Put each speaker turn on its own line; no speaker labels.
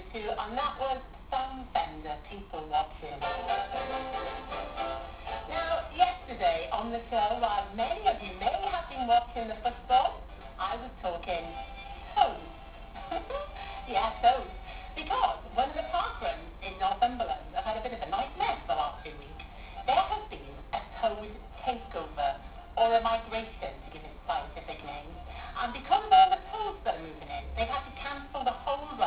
to, and that was Phone Fender, People Watching. Now, yesterday on the show, while many of you may have been watching the football, I was talking toes. Yeah, toes. Because one of the parkruns in Northumberland have had a bit of a nightmare for the last few weeks. There has been a toad takeover, or a migration to give it a scientific name. And because of all the toads that are moving in, they've had to cancel the whole run